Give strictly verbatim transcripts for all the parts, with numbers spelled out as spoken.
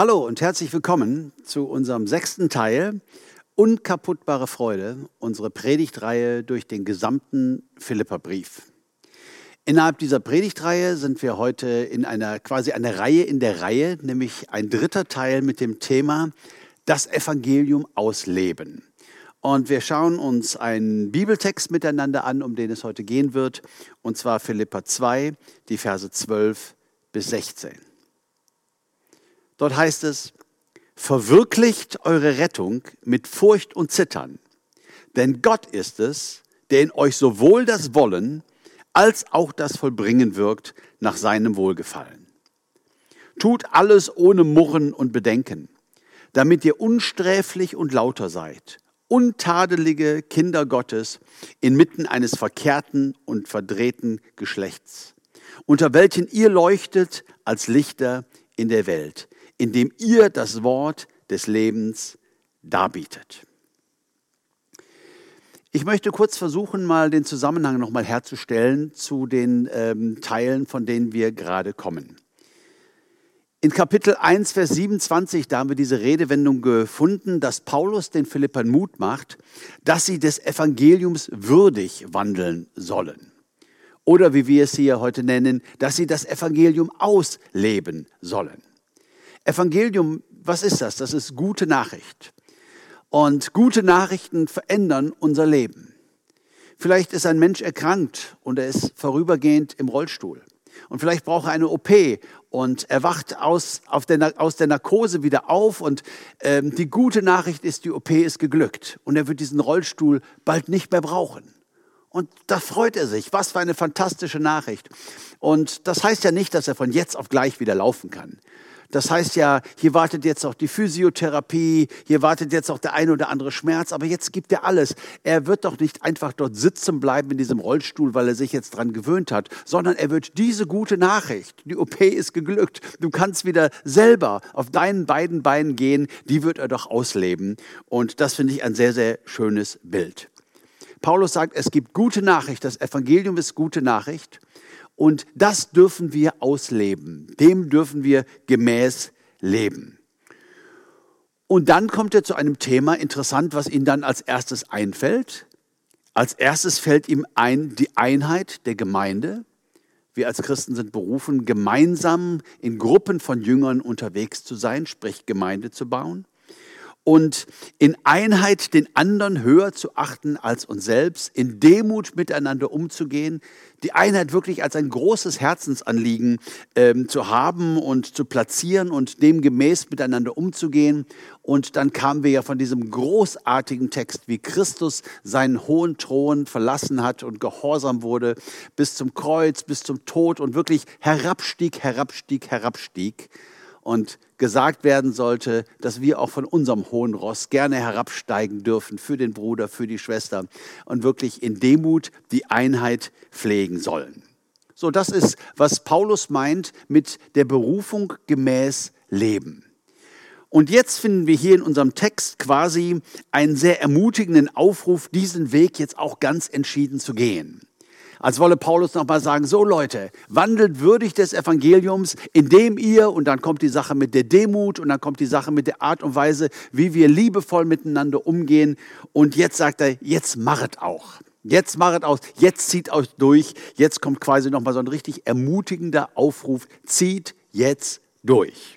Hallo und herzlich willkommen zu unserem sechsten Teil Unkaputtbare Freude, unsere Predigtreihe durch den gesamten Philipperbrief. Innerhalb dieser Predigtreihe sind wir heute in einer quasi eine Reihe in der Reihe, nämlich ein dritter Teil mit dem Thema das Evangelium ausleben. Und wir schauen uns einen Bibeltext miteinander an, um den es heute gehen wird, und zwar Philipper zwei, die Verse zwölf bis sechzehn. Dort heißt es: Verwirklicht eure Rettung mit Furcht und Zittern, denn Gott ist es, der in euch sowohl das Wollen als auch das Vollbringen wirkt nach seinem Wohlgefallen. Tut alles ohne Murren und Bedenken, damit ihr unsträflich und lauter seid, untadelige Kinder Gottes inmitten eines verkehrten und verdrehten Geschlechts, unter welchen ihr leuchtet als Lichter in der Welt, indem ihr das Wort des Lebens darbietet. Ich möchte kurz versuchen, mal den Zusammenhang nochmal herzustellen zu den ähm, Teilen, von denen wir gerade kommen. In Kapitel eins, Vers siebenundzwanzig, da haben wir diese Redewendung gefunden, dass Paulus den Philippern Mut macht, dass sie des Evangeliums würdig wandeln sollen. Oder wie wir es hier heute nennen, dass sie das Evangelium ausleben sollen. Evangelium, was ist das? Das ist gute Nachricht. Und gute Nachrichten verändern unser Leben. Vielleicht ist ein Mensch erkrankt und er ist vorübergehend im Rollstuhl. Und vielleicht braucht er eine O P und er wacht aus, auf der, aus der Narkose wieder auf. Und ähm, die gute Nachricht ist, die O P ist geglückt. Und er wird diesen Rollstuhl bald nicht mehr brauchen. Und da freut er sich. Was für eine fantastische Nachricht. Und das heißt ja nicht, dass er von jetzt auf gleich wieder laufen kann. Das heißt ja, hier wartet jetzt auch die Physiotherapie, hier wartet jetzt auch der ein oder andere Schmerz, aber jetzt gibt er alles. Er wird doch nicht einfach dort sitzen bleiben in diesem Rollstuhl, weil er sich jetzt dran gewöhnt hat, sondern er wird diese gute Nachricht, die O P ist geglückt, du kannst wieder selber auf deinen beiden Beinen gehen, die wird er doch ausleben. Und das finde ich ein sehr, sehr schönes Bild. Paulus sagt, es gibt gute Nachricht, das Evangelium ist gute Nachricht. Und das dürfen wir ausleben, dem dürfen wir gemäß leben. Und dann kommt er zu einem Thema, interessant, was ihm dann als erstes einfällt. Als erstes fällt ihm ein, die Einheit der Gemeinde. Wir als Christen sind berufen, gemeinsam in Gruppen von Jüngern unterwegs zu sein, sprich Gemeinde zu bauen. Und in Einheit den anderen höher zu achten als uns selbst, in Demut miteinander umzugehen, die Einheit wirklich als ein großes Herzensanliegen ähm, zu haben und zu platzieren und demgemäß miteinander umzugehen. Und dann kamen wir ja von diesem großartigen Text, wie Christus seinen hohen Thron verlassen hat und gehorsam wurde bis zum Kreuz, bis zum Tod und wirklich herabstieg, herabstieg, herabstieg. Und gesagt werden sollte, dass wir auch von unserem hohen Ross gerne herabsteigen dürfen für den Bruder, für die Schwester und wirklich in Demut die Einheit pflegen sollen. So, das ist, was Paulus meint mit der Berufung gemäß Leben. Und jetzt finden wir hier in unserem Text quasi einen sehr ermutigenden Aufruf, diesen Weg jetzt auch ganz entschieden zu gehen. Als wolle Paulus nochmal sagen, so Leute, wandelt würdig des Evangeliums, indem ihr, und dann kommt die Sache mit der Demut und dann kommt die Sache mit der Art und Weise, wie wir liebevoll miteinander umgehen. Und jetzt sagt er, jetzt machet auch. Jetzt machet aus, jetzt zieht euch durch. Jetzt kommt quasi nochmal so ein richtig ermutigender Aufruf, zieht jetzt durch.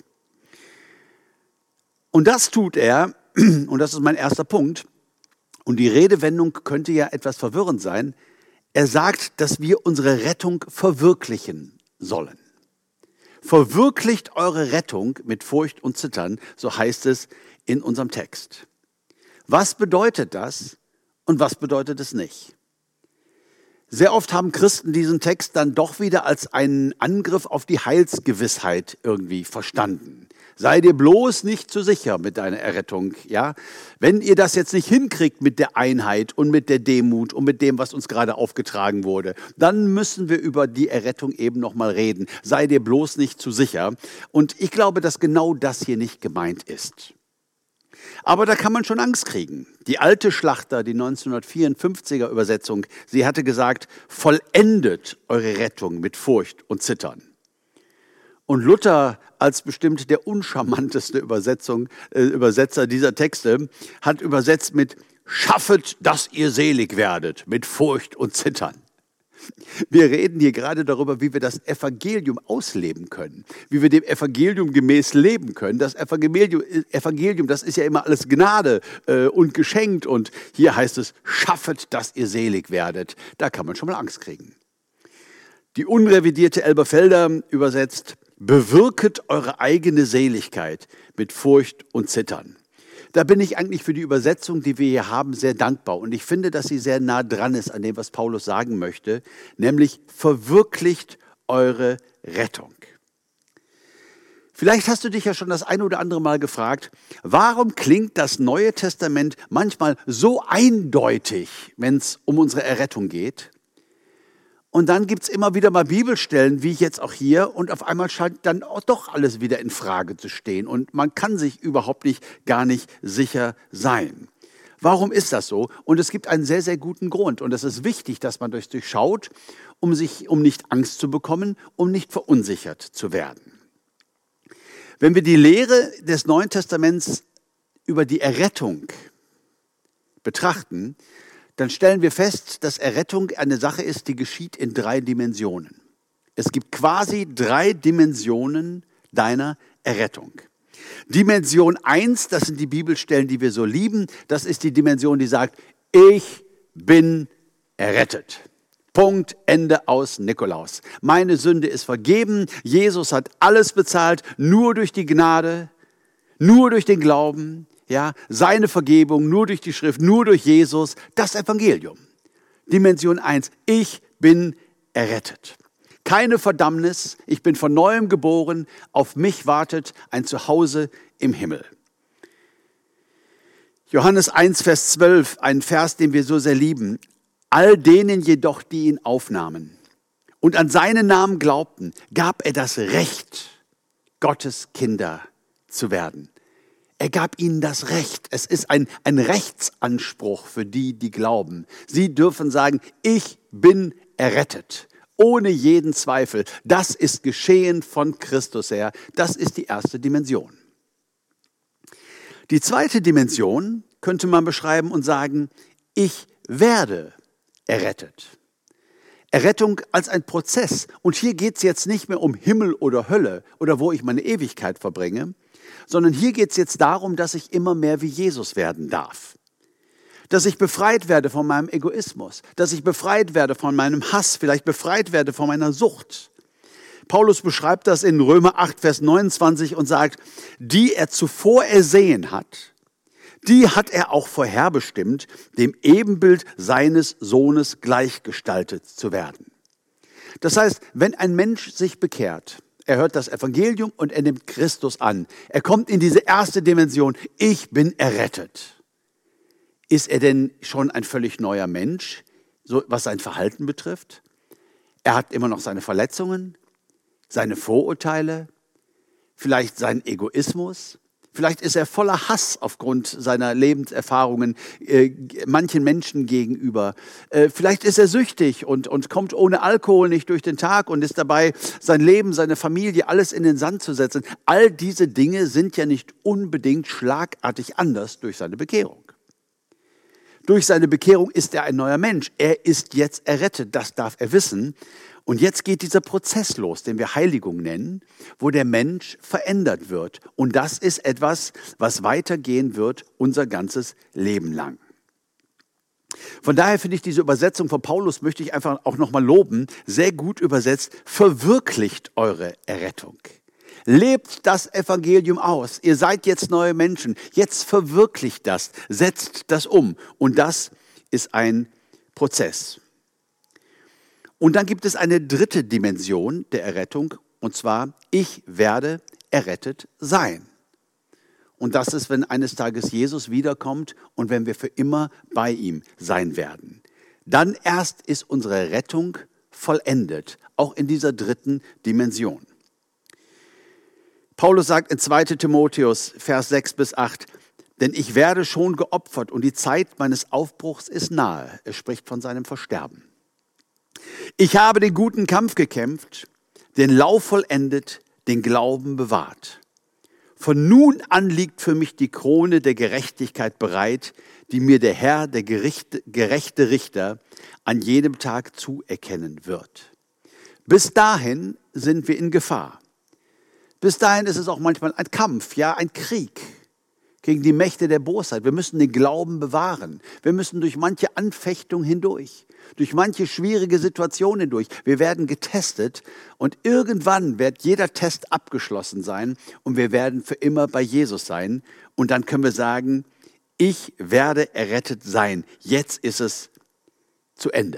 Und das tut er, und das ist mein erster Punkt, und die Redewendung könnte ja etwas verwirrend sein. Er sagt, dass wir unsere Rettung verwirklichen sollen. Verwirklicht eure Rettung mit Furcht und Zittern, so heißt es in unserem Text. Was bedeutet das und was bedeutet es nicht? Sehr oft haben Christen diesen Text dann doch wieder als einen Angriff auf die Heilsgewissheit irgendwie verstanden. Sei dir bloß nicht zu sicher mit deiner Errettung, ja? Wenn ihr das jetzt nicht hinkriegt mit der Einheit und mit der Demut und mit dem, was uns gerade aufgetragen wurde, dann müssen wir über die Errettung eben nochmal reden. Sei dir bloß nicht zu sicher. Und ich glaube, dass genau das hier nicht gemeint ist. Aber da kann man schon Angst kriegen. Die alte Schlachter, die neunzehnhundertvierundfünfziger Übersetzung, sie hatte gesagt, vollendet eure Rettung mit Furcht und Zittern. Und Luther als bestimmt der uncharmanteste Übersetzung, äh, Übersetzer dieser Texte hat übersetzt mit "Schaffet, dass ihr selig werdet, mit Furcht und Zittern." Wir reden hier gerade darüber, wie wir das Evangelium ausleben können, wie wir dem Evangelium gemäß leben können. Das Evangelium, Evangelium das ist ja immer alles Gnade äh, und geschenkt. Und hier heißt es, "Schaffet, dass ihr selig werdet." Da kann man schon mal Angst kriegen. Die unrevidierte Elberfelder übersetzt, "Bewirket eure eigene Seligkeit mit Furcht und Zittern." Da bin ich eigentlich für die Übersetzung, die wir hier haben, sehr dankbar. Und ich finde, dass sie sehr nah dran ist an dem, was Paulus sagen möchte, nämlich verwirklicht eure Rettung. Vielleicht hast du dich ja schon das ein oder andere Mal gefragt, warum klingt das Neue Testament manchmal so eindeutig, wenn es um unsere Errettung geht? Und dann gibt es immer wieder mal Bibelstellen, wie jetzt auch hier, und auf einmal scheint dann auch doch alles wieder in Frage zu stehen. Und man kann sich überhaupt nicht, gar nicht sicher sein. Warum ist das so? Und es gibt einen sehr, sehr guten Grund. Und es ist wichtig, dass man das durchschaut, um, sich, um nicht Angst zu bekommen, um nicht verunsichert zu werden. Wenn wir die Lehre des Neuen Testaments über die Errettung betrachten, dann stellen wir fest, dass Errettung eine Sache ist, die geschieht in drei Dimensionen. Es gibt quasi drei Dimensionen deiner Errettung. Dimension eins, das sind die Bibelstellen, die wir so lieben, das ist die Dimension, die sagt, ich bin errettet. Punkt, Ende, aus, Nikolaus. Meine Sünde ist vergeben, Jesus hat alles bezahlt, nur durch die Gnade, nur durch den Glauben. Ja, seine Vergebung nur durch die Schrift, nur durch Jesus, das Evangelium. Dimension eins, ich bin errettet. Keine Verdammnis, ich bin von Neuem geboren, auf mich wartet ein Zuhause im Himmel. Johannes eins, Vers zwölf, ein Vers, den wir so sehr lieben. All denen jedoch, die ihn aufnahmen und an seinen Namen glaubten, gab er das Recht, Gottes Kinder zu werden. Er gab ihnen das Recht. Es ist ein, ein Rechtsanspruch für die, die glauben. Sie dürfen sagen, ich bin errettet. Ohne jeden Zweifel. Das ist geschehen von Christus her. Das ist die erste Dimension. Die zweite Dimension könnte man beschreiben und sagen, ich werde errettet. Errettung als ein Prozess. Und hier geht es jetzt nicht mehr um Himmel oder Hölle oder wo ich meine Ewigkeit verbringe, sondern hier geht es jetzt darum, dass ich immer mehr wie Jesus werden darf. Dass ich befreit werde von meinem Egoismus, dass ich befreit werde von meinem Hass, vielleicht befreit werde von meiner Sucht. Paulus beschreibt das in Römer acht, Vers neunundzwanzig und sagt, die er zuvor ersehen hat, die hat er auch vorherbestimmt, dem Ebenbild seines Sohnes gleichgestaltet zu werden. Das heißt, wenn ein Mensch sich bekehrt, er hört das Evangelium und er nimmt Christus an. Er kommt in diese erste Dimension, ich bin errettet. Ist er denn schon ein völlig neuer Mensch, so was sein Verhalten betrifft? Er hat immer noch seine Verletzungen, seine Vorurteile, vielleicht seinen Egoismus. Vielleicht ist er voller Hass aufgrund seiner Lebenserfahrungen äh, manchen Menschen gegenüber. Äh, vielleicht ist er süchtig und, und kommt ohne Alkohol nicht durch den Tag und ist dabei, sein Leben, seine Familie, alles in den Sand zu setzen. All diese Dinge sind ja nicht unbedingt schlagartig anders durch seine Bekehrung. Durch seine Bekehrung ist er ein neuer Mensch. Er ist jetzt errettet, das darf er wissen. Und jetzt geht dieser Prozess los, den wir Heiligung nennen, wo der Mensch verändert wird. Und das ist etwas, was weitergehen wird unser ganzes Leben lang. Von daher finde ich diese Übersetzung von Paulus, möchte ich einfach auch nochmal loben, sehr gut übersetzt, verwirklicht eure Errettung. Lebt das Evangelium aus. Ihr seid jetzt neue Menschen. Jetzt verwirklicht das, setzt das um. Und das ist ein Prozess. Und dann gibt es eine dritte Dimension der Errettung, und zwar, ich werde errettet sein. Und das ist, wenn eines Tages Jesus wiederkommt und wenn wir für immer bei ihm sein werden. Dann erst ist unsere Rettung vollendet, auch in dieser dritten Dimension. Paulus sagt in zweiter Timotheus, Vers sechs bis acht, denn ich werde schon geopfert und die Zeit meines Aufbruchs ist nahe. Er spricht von seinem Versterben. Ich habe den guten Kampf gekämpft, den Lauf vollendet, den Glauben bewahrt. Von nun an liegt für mich die Krone der Gerechtigkeit bereit, die mir der Herr, der Gericht, gerechte Richter, an jedem Tag zuerkennen wird. Bis dahin sind wir in Gefahr. Bis dahin ist es auch manchmal ein Kampf, ja, ein Krieg gegen die Mächte der Bosheit. Wir müssen den Glauben bewahren. Wir müssen durch manche Anfechtung hindurch, durch manche schwierige Situation hindurch. Wir werden getestet und irgendwann wird jeder Test abgeschlossen sein und wir werden für immer bei Jesus sein. Und dann können wir sagen, ich werde errettet sein. Jetzt ist es zu Ende.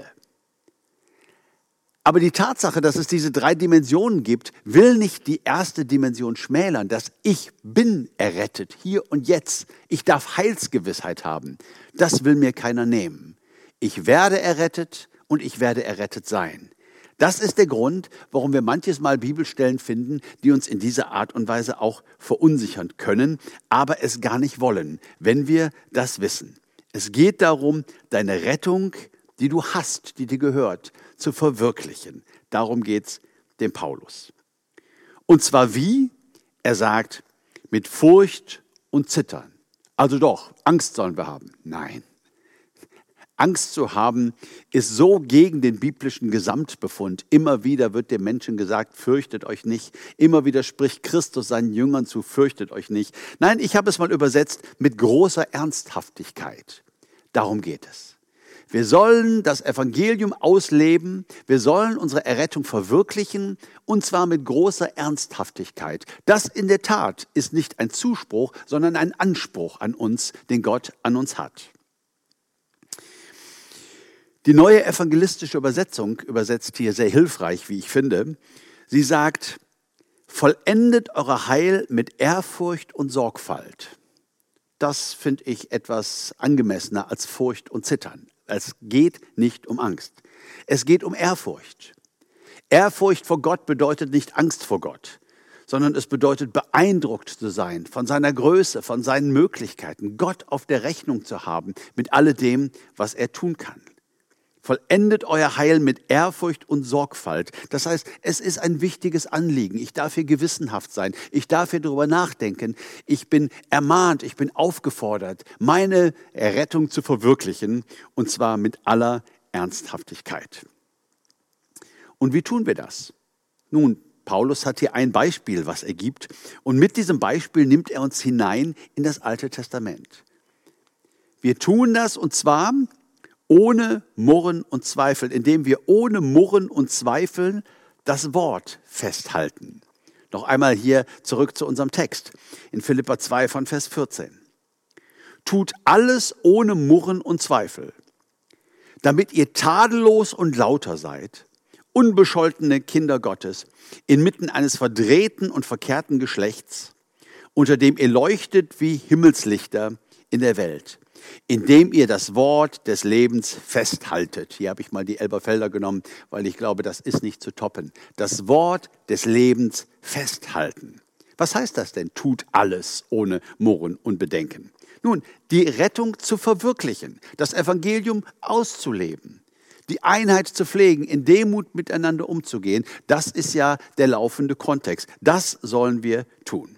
Aber die Tatsache, dass es diese drei Dimensionen gibt, will nicht die erste Dimension schmälern, dass ich bin errettet, hier und jetzt. Ich darf Heilsgewissheit haben. Das will mir keiner nehmen. Ich werde errettet und ich werde errettet sein. Das ist der Grund, warum wir manches Mal Bibelstellen finden, die uns in dieser Art und Weise auch verunsichern können, aber es gar nicht wollen, wenn wir das wissen. Es geht darum, deine Rettung, die du hast, die dir gehört, zu verwirklichen. Darum geht es dem Paulus. Und zwar wie? Er sagt, mit Furcht und Zittern. Also doch, Angst sollen wir haben. Nein. Angst zu haben, ist so gegen den biblischen Gesamtbefund. Immer wieder wird dem Menschen gesagt, fürchtet euch nicht. Immer wieder spricht Christus seinen Jüngern zu, fürchtet euch nicht. Nein, ich habe es mal übersetzt, mit großer Ernsthaftigkeit. Darum geht es. Wir sollen das Evangelium ausleben, wir sollen unsere Errettung verwirklichen, und zwar mit großer Ernsthaftigkeit. Das in der Tat ist nicht ein Zuspruch, sondern ein Anspruch an uns, den Gott an uns hat. Die neue evangelistische Übersetzung übersetzt hier sehr hilfreich, wie ich finde. Sie sagt, vollendet eure Heil mit Ehrfurcht und Sorgfalt. Das finde ich etwas angemessener als Furcht und Zittern. Es geht nicht um Angst. Es geht um Ehrfurcht. Ehrfurcht vor Gott bedeutet nicht Angst vor Gott, sondern es bedeutet beeindruckt zu sein von seiner Größe, von seinen Möglichkeiten, Gott auf der Rechnung zu haben mit alledem, was er tun kann. Vollendet euer Heil mit Ehrfurcht und Sorgfalt. Das heißt, es ist ein wichtiges Anliegen. Ich darf hier gewissenhaft sein. Ich darf hier darüber nachdenken. Ich bin ermahnt, ich bin aufgefordert, meine Errettung zu verwirklichen, und zwar mit aller Ernsthaftigkeit. Und wie tun wir das? Nun, Paulus hat hier ein Beispiel, was er gibt. Und mit diesem Beispiel nimmt er uns hinein in das Alte Testament. Wir tun das, und zwar ohne Murren und Zweifel, indem wir ohne Murren und Zweifel das Wort festhalten. Noch einmal hier zurück zu unserem Text in Philipper zwei von Vers vierzehn. Tut alles ohne Murren und Zweifel, damit ihr tadellos und lauter seid, unbescholtene Kinder Gottes, inmitten eines verdrehten und verkehrten Geschlechts, unter dem ihr leuchtet wie Himmelslichter in der Welt, indem ihr das Wort des Lebens festhaltet. Hier habe ich mal die Elberfelder genommen, weil ich glaube, das ist nicht zu toppen. Das Wort des Lebens festhalten. Was heißt das denn? Tut alles ohne Murren und Bedenken. Nun, die Rettung zu verwirklichen, das Evangelium auszuleben, die Einheit zu pflegen, in Demut miteinander umzugehen, das ist ja der laufende Kontext. Das sollen wir tun.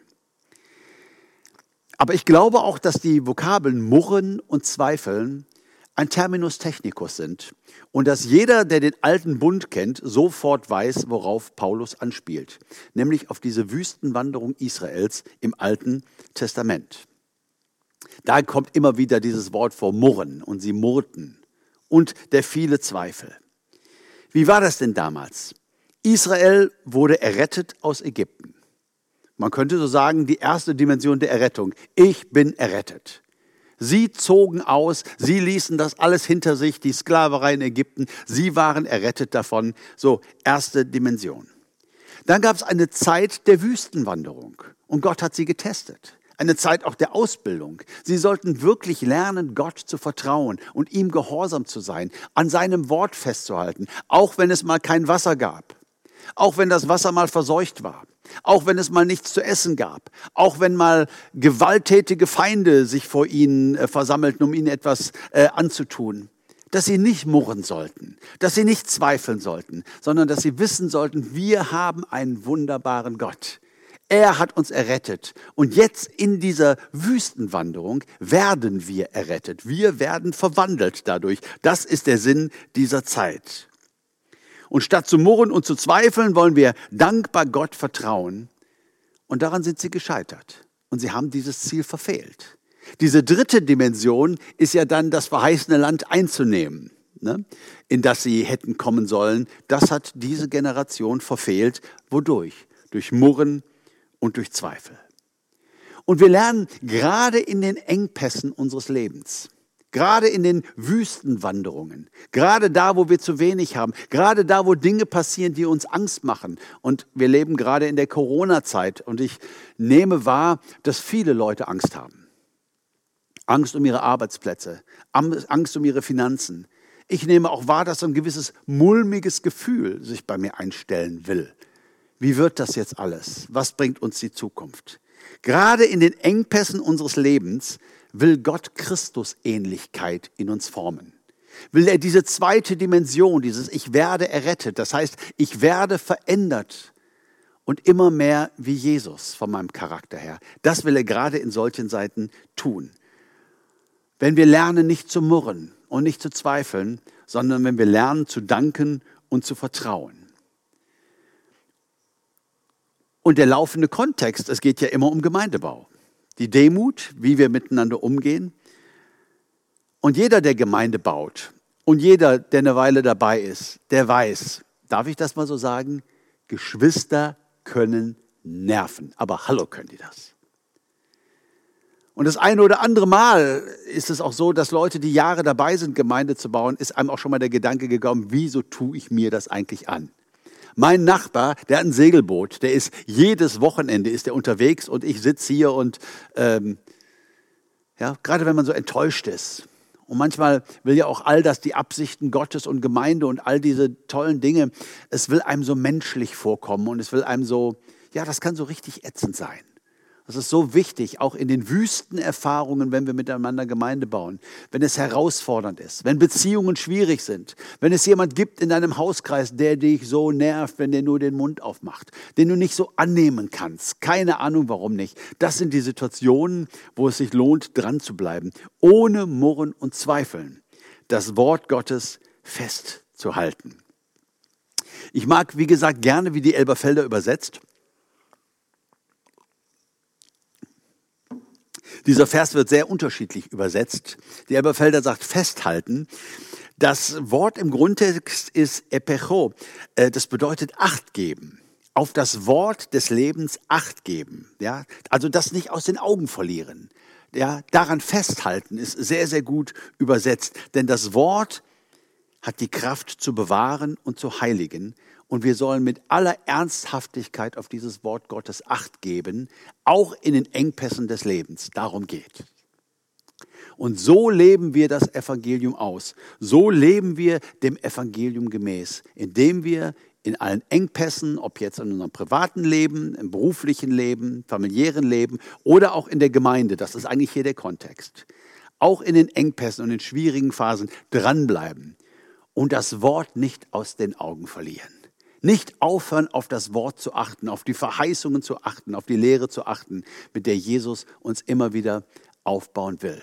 Aber ich glaube auch, dass die Vokabeln Murren und Zweifeln ein Terminus technicus sind und dass jeder, der den alten Bund kennt, sofort weiß, worauf Paulus anspielt, nämlich auf diese Wüstenwanderung Israels im Alten Testament. Da kommt immer wieder dieses Wort vor, Murren, und sie murrten und der viele Zweifel. Wie war das denn damals? Israel wurde errettet aus Ägypten. Man könnte so sagen, die erste Dimension der Errettung. Ich bin errettet. Sie zogen aus, sie ließen das alles hinter sich, die Sklaverei in Ägypten. Sie waren errettet davon. So, erste Dimension. Dann gab es eine Zeit der Wüstenwanderung und Gott hat sie getestet. Eine Zeit auch der Ausbildung. Sie sollten wirklich lernen, Gott zu vertrauen und ihm gehorsam zu sein, an seinem Wort festzuhalten, auch wenn es mal kein Wasser gab, auch wenn das Wasser mal verseucht war. Auch wenn es mal nichts zu essen gab, auch wenn mal gewalttätige Feinde sich vor ihnen äh, versammelten, um ihnen etwas äh, anzutun. dass sie nicht murren sollten, dass sie nicht zweifeln sollten, sondern dass sie wissen sollten, wir haben einen wunderbaren Gott. Er hat uns errettet. Und jetzt in dieser Wüstenwanderung werden wir errettet. Wir werden verwandelt dadurch. Das ist der Sinn dieser Zeit. Und statt zu murren und zu zweifeln, wollen wir dankbar Gott vertrauen. Und daran sind sie gescheitert. Und sie haben dieses Ziel verfehlt. Diese dritte Dimension ist ja dann, das verheißene Land einzunehmen, ne, in das sie hätten kommen sollen. Das hat diese Generation verfehlt. Wodurch? Durch Murren und durch Zweifel. Und wir lernen gerade in den Engpässen unseres Lebens, gerade in den Wüstenwanderungen, gerade da, wo wir zu wenig haben, gerade da, wo Dinge passieren, die uns Angst machen. Und wir leben gerade in der Corona-Zeit und ich nehme wahr, dass viele Leute Angst haben. Angst um ihre Arbeitsplätze, Angst um ihre Finanzen. Ich nehme auch wahr, dass so ein gewisses mulmiges Gefühl sich bei mir einstellen will. Wie wird das jetzt alles? Was bringt uns die Zukunft? Gerade in den Engpässen unseres Lebens will Gott Christusähnlichkeit in uns formen. Will er diese zweite Dimension, dieses Ich werde errettet, das heißt, ich werde verändert und immer mehr wie Jesus von meinem Charakter her. Das will er gerade in solchen Zeiten tun. Wenn wir lernen, nicht zu murren und nicht zu zweifeln, sondern wenn wir lernen, zu danken und zu vertrauen. Und der laufende Kontext, es geht ja immer um Gemeindebau. Die Demut, wie wir miteinander umgehen. Und jeder, der Gemeinde baut und jeder, der eine Weile dabei ist, der weiß, darf ich das mal so sagen, Geschwister können nerven. Aber hallo, können die das? Und das eine oder andere Mal ist es auch so, dass Leute, die Jahre dabei sind, Gemeinde zu bauen, ist einem auch schon mal der Gedanke gekommen, wieso tue ich mir das eigentlich an? Mein Nachbar, der hat ein Segelboot, der ist jedes Wochenende ist der unterwegs und ich sitze hier und ähm, ja, gerade wenn man so enttäuscht ist. Und manchmal will ja auch all das, die Absichten Gottes und Gemeinde und all diese tollen Dinge, es will einem so menschlich vorkommen und es will einem so, ja, das kann so richtig ätzend sein. Das ist so wichtig, auch in den Wüstenerfahrungen, wenn wir miteinander Gemeinde bauen, wenn es herausfordernd ist, wenn Beziehungen schwierig sind, wenn es jemand gibt in deinem Hauskreis, der dich so nervt, wenn der nur den Mund aufmacht, den du nicht so annehmen kannst. Keine Ahnung, warum nicht. Das sind die Situationen, wo es sich lohnt, dran zu bleiben, ohne Murren und Zweifeln, das Wort Gottes festzuhalten. Ich mag, wie gesagt, gerne, wie die Elberfelder übersetzt. Dieser Vers wird sehr unterschiedlich übersetzt. Die Elberfelder sagt festhalten. Das Wort im Grundtext ist epecho. Das bedeutet Acht geben. Auf das Wort des Lebens Acht geben. Ja? Also das nicht aus den Augen verlieren. Ja? Daran festhalten ist sehr, sehr gut übersetzt. Denn das Wort hat die Kraft zu bewahren und zu heiligen. Und wir sollen mit aller Ernsthaftigkeit auf dieses Wort Gottes Acht geben, auch in den Engpässen des Lebens. Darum geht. Und so leben wir das Evangelium aus. So leben wir dem Evangelium gemäß, indem wir in allen Engpässen, ob jetzt in unserem privaten Leben, im beruflichen Leben, familiären Leben oder auch in der Gemeinde, das ist eigentlich hier der Kontext, auch in den Engpässen und in schwierigen Phasen dranbleiben und das Wort nicht aus den Augen verlieren. Nicht aufhören, auf das Wort zu achten, auf die Verheißungen zu achten, auf die Lehre zu achten, mit der Jesus uns immer wieder aufbauen will.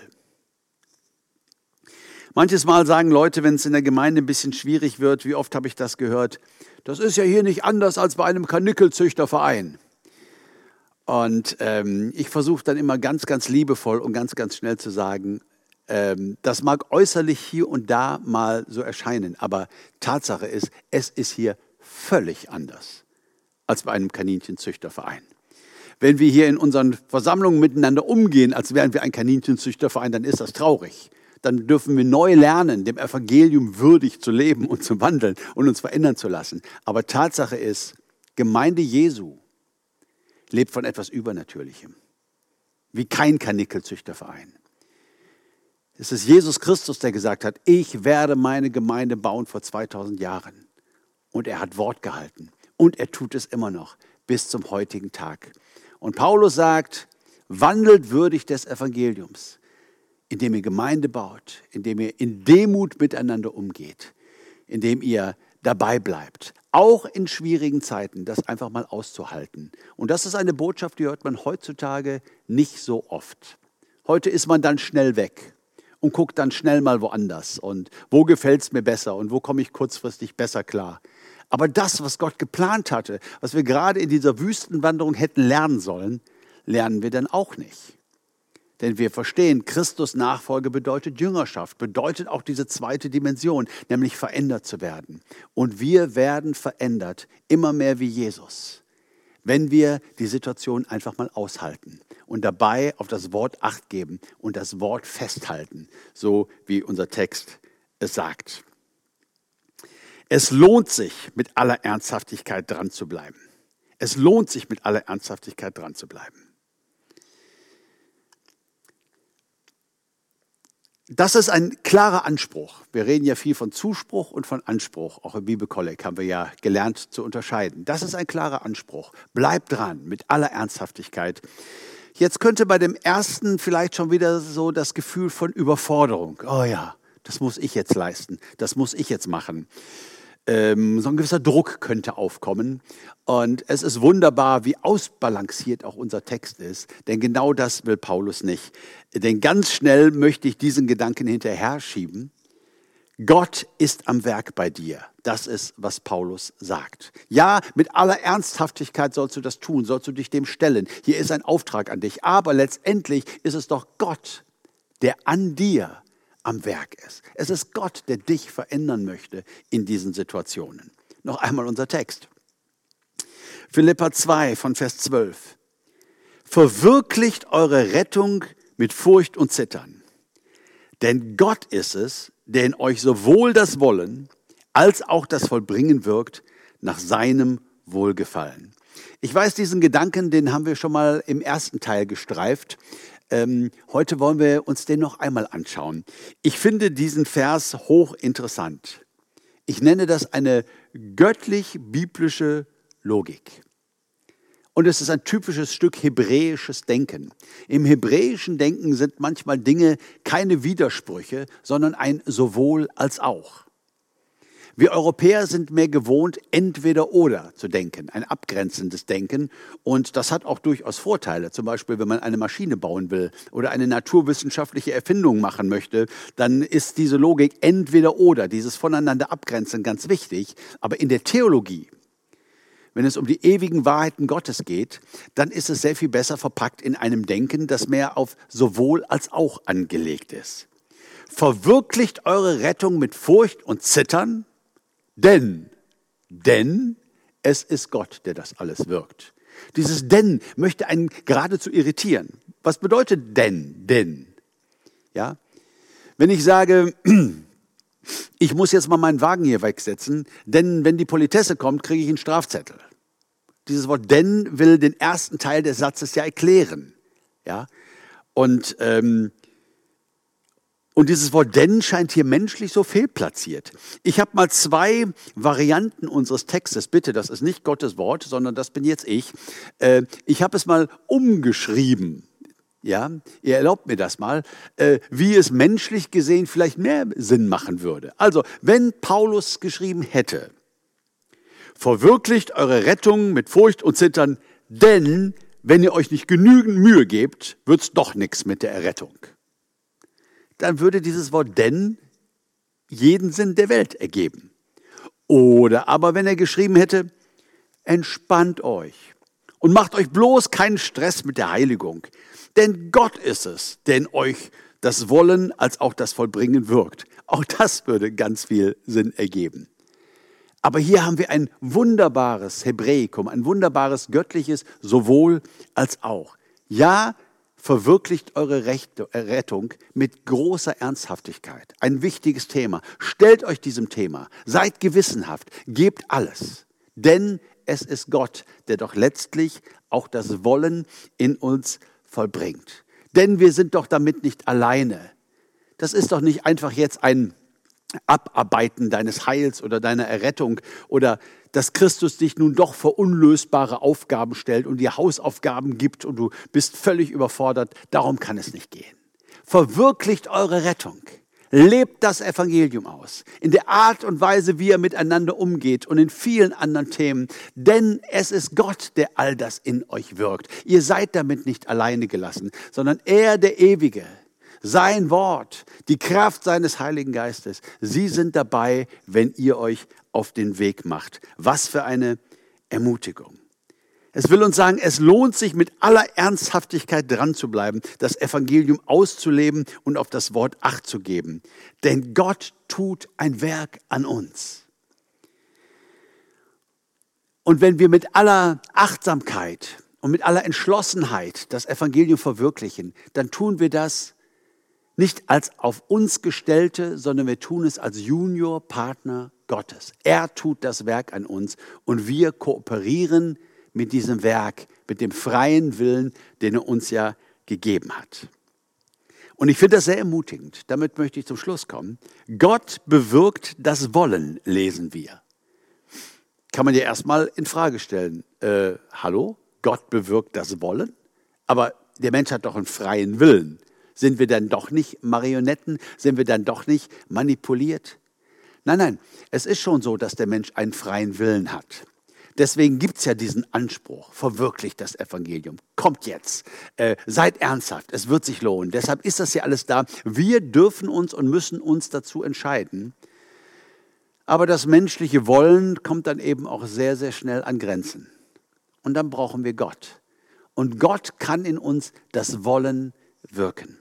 Manches Mal sagen Leute, wenn es in der Gemeinde ein bisschen schwierig wird, wie oft habe ich das gehört, das ist ja hier nicht anders als bei einem Karnickelzüchterverein. Und ähm, ich versuche dann immer ganz, ganz liebevoll und ganz, ganz schnell zu sagen, ähm, das mag äußerlich hier und da mal so erscheinen, aber Tatsache ist, es ist hier völlig anders als bei einem Kaninchenzüchterverein. Wenn wir hier in unseren Versammlungen miteinander umgehen, als wären wir ein Kaninchenzüchterverein, dann ist das traurig. Dann dürfen wir neu lernen, dem Evangelium würdig zu leben und zu wandeln und uns verändern zu lassen. Aber Tatsache ist, Gemeinde Jesu lebt von etwas Übernatürlichem, wie kein Kanickelzüchterverein. Es ist Jesus Christus, der gesagt hat, ich werde meine Gemeinde bauen vor zweitausend Jahren. Und er hat Wort gehalten. Und er tut es immer noch bis zum heutigen Tag. Und Paulus sagt, wandelt würdig des Evangeliums. indem ihr Gemeinde baut, indem ihr in Demut miteinander umgeht, indem ihr dabei bleibt, auch in schwierigen Zeiten, das einfach mal auszuhalten. Und das ist eine Botschaft, die hört man heutzutage nicht so oft. Heute ist man dann schnell weg und guckt dann schnell mal woanders und wo gefällt es mir besser und wo komme ich kurzfristig besser klar. Aber das, was Gott geplant hatte, was wir gerade in dieser Wüstenwanderung hätten lernen sollen, lernen wir dann auch nicht. Denn wir verstehen, Christus Nachfolge bedeutet Jüngerschaft, bedeutet auch diese zweite Dimension, nämlich verändert zu werden. Und wir werden verändert, immer mehr wie Jesus, wenn wir die Situation einfach mal aushalten und dabei auf das Wort Acht geben und das Wort festhalten, so wie unser Text es sagt. Es lohnt sich, mit aller Ernsthaftigkeit dran zu bleiben. Es lohnt sich, mit aller Ernsthaftigkeit dran zu bleiben. Das ist ein klarer Anspruch. Wir reden ja viel von Zuspruch und von Anspruch. Auch im Bibelkolleg haben wir ja gelernt zu unterscheiden. Das ist ein klarer Anspruch. Bleib dran, mit aller Ernsthaftigkeit. Jetzt könnte bei dem ersten vielleicht schon wieder so das Gefühl von Überforderung. Oh ja, das muss ich jetzt leisten, das muss ich jetzt machen. Ähm, so ein gewisser Druck könnte aufkommen. Und es ist wunderbar, wie ausbalanciert auch unser Text ist. Denn genau das will Paulus nicht. Denn ganz schnell möchte ich diesen Gedanken hinterher schieben. Gott ist am Werk bei dir. Das ist, was Paulus sagt. Ja, mit aller Ernsthaftigkeit sollst du das tun, sollst du dich dem stellen. Hier ist ein Auftrag an dich. Aber letztendlich ist es doch Gott, der an dir am Werk ist. Es ist Gott, der dich verändern möchte in diesen Situationen. Noch einmal unser Text. Philipper zwei von Vers zwölf. Verwirklicht eure Rettung mit Furcht und Zittern. Denn Gott ist es, der in euch sowohl das Wollen als auch das Vollbringen wirkt nach seinem Wohlgefallen. Ich weiß, diesen Gedanken, den haben wir schon mal im ersten Teil gestreift. Ähm, heute wollen wir uns den noch einmal anschauen. Ich finde diesen Vers hochinteressant. Ich nenne das eine göttlich-biblische Logik. Und es ist ein typisches Stück hebräisches Denken. Im hebräischen Denken sind manchmal Dinge keine Widersprüche, sondern ein sowohl als auch. Wir Europäer sind mehr gewohnt, entweder oder zu denken, ein abgrenzendes Denken. Und das hat auch durchaus Vorteile. Zum Beispiel, wenn man eine Maschine bauen will oder eine naturwissenschaftliche Erfindung machen möchte, dann ist diese Logik entweder oder, dieses voneinander abgrenzen, ganz wichtig. Aber in der Theologie, wenn es um die ewigen Wahrheiten Gottes geht, dann ist es sehr viel besser verpackt in einem Denken, das mehr auf sowohl als auch angelegt ist. Verwirklicht eure Rettung mit Furcht und Zittern, denn, denn es ist Gott, der das alles wirkt. Dieses denn möchte einen geradezu irritieren. Was bedeutet denn, denn? Ja? Wenn ich sage, ich muss jetzt mal meinen Wagen hier wegsetzen, denn wenn die Politesse kommt, kriege ich einen Strafzettel. Dieses Wort denn will den ersten Teil des Satzes ja erklären. Ja? Und, ähm, und dieses Wort denn scheint hier menschlich so fehlplatziert. Ich habe mal zwei Varianten unseres Textes. Bitte, das ist nicht Gottes Wort, sondern das bin jetzt ich. Äh, ich habe es mal umgeschrieben. Ja, ihr erlaubt mir das mal, äh, wie es menschlich gesehen vielleicht mehr Sinn machen würde. Also, wenn Paulus geschrieben hätte, verwirklicht eure Rettung mit Furcht und Zittern, denn wenn ihr euch nicht genügend Mühe gebt, wird es doch nichts mit der Errettung. Dann würde dieses Wort denn jeden Sinn der Welt ergeben. Oder aber wenn er geschrieben hätte, entspannt euch und macht euch bloß keinen Stress mit der Heiligung. Denn Gott ist es, der in euch das Wollen als auch das Vollbringen wirkt. Auch das würde ganz viel Sinn ergeben. Aber hier haben wir ein wunderbares Hebräikum, ein wunderbares göttliches sowohl als auch. Ja, verwirklicht eure Rettung mit großer Ernsthaftigkeit. Ein wichtiges Thema. Stellt euch diesem Thema. Seid gewissenhaft. Gebt alles. Denn es ist Gott, der doch letztlich auch das Wollen in uns vollbringt. Denn wir sind doch damit nicht alleine. Das ist doch nicht einfach jetzt ein Abarbeiten deines Heils oder deiner Errettung oder dass Christus dich nun doch vor unlösbare Aufgaben stellt und dir Hausaufgaben gibt und du bist völlig überfordert. Darum kann es nicht gehen. Verwirklicht eure Rettung. Lebt das Evangelium aus. In der Art und Weise, wie ihr miteinander umgeht und in vielen anderen Themen. Denn es ist Gott, der all das in euch wirkt. Ihr seid damit nicht alleine gelassen, sondern er, der Ewige, sein Wort, die Kraft seines Heiligen Geistes. Sie sind dabei, wenn ihr euch auf den Weg macht. Was für eine Ermutigung. Es will uns sagen, es lohnt sich mit aller Ernsthaftigkeit dran zu bleiben, das Evangelium auszuleben und auf das Wort Acht zu geben. Denn Gott tut ein Werk an uns. Und wenn wir mit aller Achtsamkeit und mit aller Entschlossenheit das Evangelium verwirklichen, dann tun wir das nicht als auf uns gestellte, sondern wir tun es als Juniorpartner Gottes. Er tut das Werk an uns und wir kooperieren mit diesem Werk, mit dem freien Willen, den er uns ja gegeben hat. Und ich finde das sehr ermutigend. Damit möchte ich zum Schluss kommen. Gott bewirkt das Wollen, lesen wir. Kann man ja erstmal in Frage stellen. Äh, hallo? Gott bewirkt das Wollen? Aber der Mensch hat doch einen freien Willen. Sind wir dann doch nicht Marionetten? Sind wir dann doch nicht manipuliert? Nein, nein, es ist schon so, dass der Mensch einen freien Willen hat. Deswegen gibt es ja diesen Anspruch, verwirklicht das Evangelium. Kommt jetzt, äh, seid ernsthaft, es wird sich lohnen. Deshalb ist das ja alles da. Wir dürfen uns und müssen uns dazu entscheiden. Aber das menschliche Wollen kommt dann eben auch sehr, sehr schnell an Grenzen. Und dann brauchen wir Gott. Und Gott kann in uns das Wollen wirken.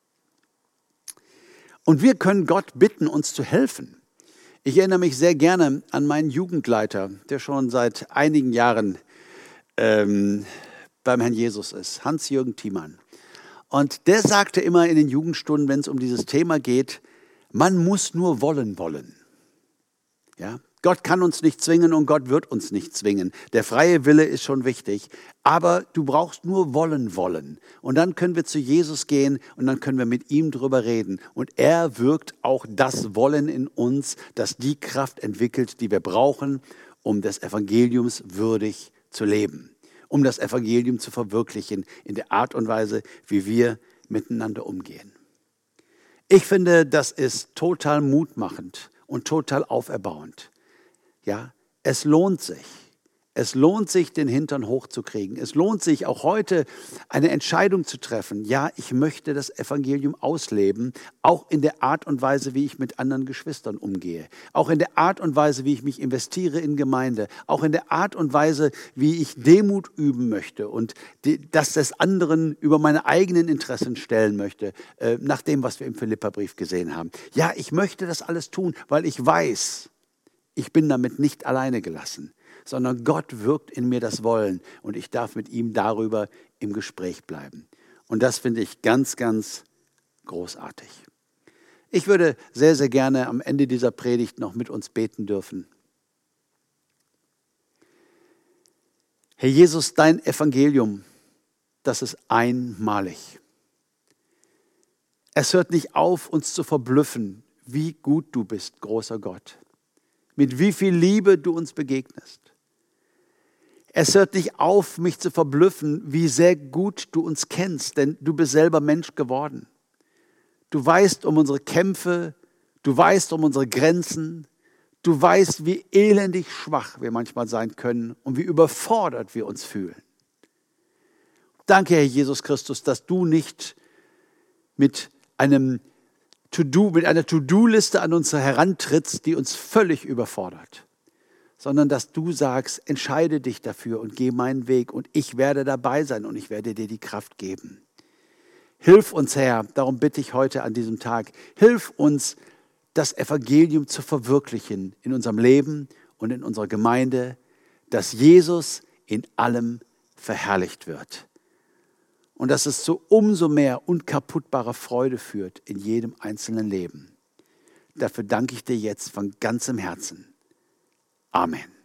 Und wir können Gott bitten, uns zu helfen. Ich erinnere mich sehr gerne an meinen Jugendleiter, der schon seit einigen Jahren ähm, beim Herrn Jesus ist, Hans-Jürgen Thiemann. Und der sagte immer in den Jugendstunden, wenn es um dieses Thema geht, man muss nur wollen wollen. Ja? Gott kann uns nicht zwingen und Gott wird uns nicht zwingen. Der freie Wille ist schon wichtig, aber du brauchst nur wollen wollen. Und dann können wir zu Jesus gehen und dann können wir mit ihm drüber reden. Und er wirkt auch das Wollen in uns, das die Kraft entwickelt, die wir brauchen, um des Evangeliums würdig zu leben. Um das Evangelium zu verwirklichen in der Art und Weise, wie wir miteinander umgehen. Ich finde, das ist total mutmachend und total auferbauend. Ja, es lohnt sich. Es lohnt sich, den Hintern hochzukriegen. Es lohnt sich auch heute eine Entscheidung zu treffen. Ja, ich möchte das Evangelium ausleben, auch in der Art und Weise, wie ich mit anderen Geschwistern umgehe. Auch in der Art und Weise, wie ich mich investiere in Gemeinde. Auch in der Art und Weise, wie ich Demut üben möchte und die, das des anderen über meine eigenen Interessen stellen möchte, äh, nach dem, was wir im Philipperbrief gesehen haben. Ja, ich möchte das alles tun, weil ich weiß, ich bin damit nicht alleine gelassen, sondern Gott wirkt in mir das Wollen und ich darf mit ihm darüber im Gespräch bleiben. Und das finde ich ganz, ganz großartig. Ich würde sehr, sehr gerne am Ende dieser Predigt noch mit uns beten dürfen. Herr Jesus, dein Evangelium, das ist einmalig. Es hört nicht auf, uns zu verblüffen, wie gut du bist, großer Gott. Mit wie viel Liebe du uns begegnest. Es hört nicht auf, mich zu verblüffen, wie sehr gut du uns kennst, denn du bist selber Mensch geworden. Du weißt um unsere Kämpfe, du weißt um unsere Grenzen, du weißt, wie elendig schwach wir manchmal sein können und wie überfordert wir uns fühlen. Danke, Herr Jesus Christus, dass du nicht mit einem To-Do, mit einer To-Do-Liste an uns herantrittst, die uns völlig überfordert, sondern dass du sagst, entscheide dich dafür und geh meinen Weg und ich werde dabei sein und ich werde dir die Kraft geben. Hilf uns, Herr, darum bitte ich heute an diesem Tag, hilf uns, das Evangelium zu verwirklichen in unserem Leben und in unserer Gemeinde, dass Jesus in allem verherrlicht wird. Und dass es zu umso mehr unkaputtbarer Freude führt in jedem einzelnen Leben. Dafür danke ich dir jetzt von ganzem Herzen. Amen.